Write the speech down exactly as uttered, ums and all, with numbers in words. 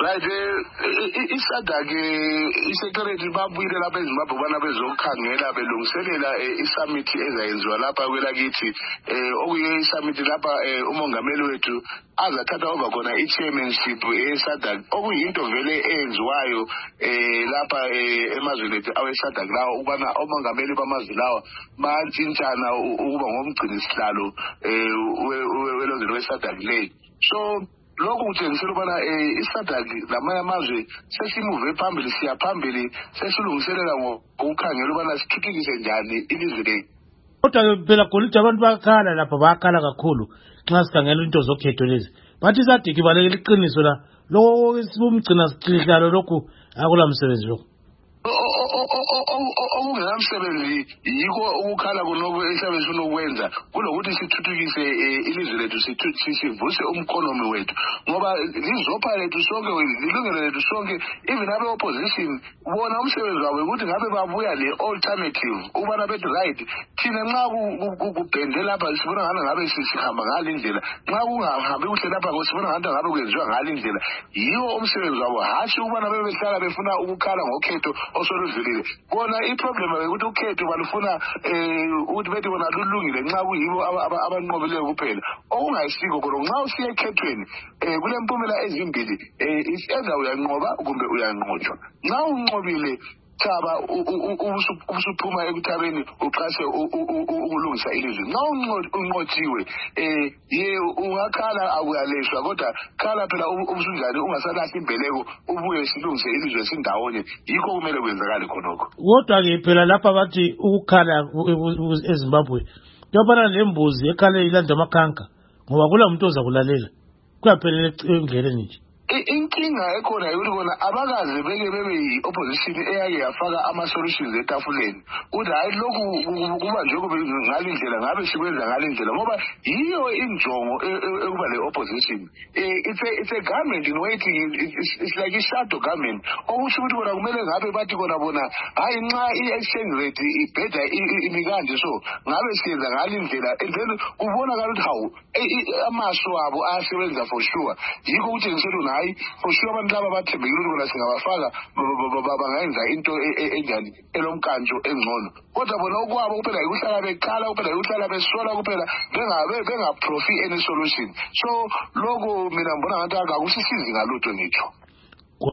Right, iSADC iSecretary babuyile lapha eZimbabwe bana bezokhangela belungiselela iSummit ezayenziwa lapha kwelakithi okuye iSummit lapha umongameli wethu azathatha over khona ichairmanship eSADC okuyinto vele eyenziwayo lapha emazweni ethu aweSADC lawo ukubana omongameli bamazwe lawa bantshintshana ukuba ngomgcini sihlalo welozwe weSADC le. So lokho kutshengisela ubana iSADC lamanye amazwe sesimuve phambili siya phambili sesilungiselela ngokukhangela ubana sithuthukise njani ilizwe lethu. Kodwa phela Golide abantu bakhala lapha bakhala kakhulu nxa sikhangela into zokhetho lezi. Bathi iSADC ibalekela iqiniso la lokho umgcina sihlalo lokhu akula msebenzi lokho. Okungenamsebenzi yiko ukukhala kunoko esiyabe sifuna ukwenza kulokuthi sithuthukise ilizwe lethu sivuse umkhonomi wethu ngoba lizopha lethu sonke lilungelo lethu sonke even abe opposition bona umsebenzi wabo ukuthi ngabe babuya le alternative ubana bethi right thina nxa kubhende lapha sibona ngani ngabe sihamba ngale indlela nxa kungahambi kuhle lapha sibona ngani ngabe kwenziwa ngale indlela yiwo umsebenzi wabo hashi ubana bebehlala befuna ukukhala ngokhetho osoludlulile bona iproblem ukuthi ukhetho balufuna ukuthi bethi bona lulungile nxa kuyibo abanqobileyo kuphela okungayisiko kodwa nxa usiye ekhethweni kulempumela ezimbili either uyanqoba kumbe uyanqotshwa nxa unqobile thaba ubusuphuma ekuthabeni uqase ukulungisa ilizwe nxa unqotshiwe ye ungakhala akuyaleshwa kodwa khala phela ubusunjani ungasalahla imbeleko ubuye silungise ilizwe sindawonye yikho kumele kwenzakale khonokho. Kodwa-ke phela lapha bathi ukukhala eZimbabwe kuyafana lembuzi ekhale ilanda amakhanka ngoba kula muntu ozakulalela kuyaphelela endleleni nje. Inkinga ekhona yikuthi bona abakaze beke bebe yi-opposition eyake yafaka ama-solutions etafuleni ukuthi hayi lokhu kuba nje kube ngale ndlela ngabe sikwenza ngale ndlela ngoba yiyo injongo ekuba le-opposition. It's a government in waiting, it's like a shadow government okusho ukuthi bona kumele ngabe bathi kona bona hayi nxa i-exchange rate ibheda imikanje so ngabe siyenza ngale ndlela and then ubonakala ukuthi hawu amaso abo ayasebenza for sure yikho kutshengisela hayi for sure abantu laba bathembekile ukuthi bona singabafaka bangayenza into enjani elomkantsho engcono kodwa bona okwabo kuphela yikuhlala bekhala kuphela yikuhlala besola kuphela bengaprofi any solution so lokho mina ngibona ngathi akusisizi ngalutho ngitsho.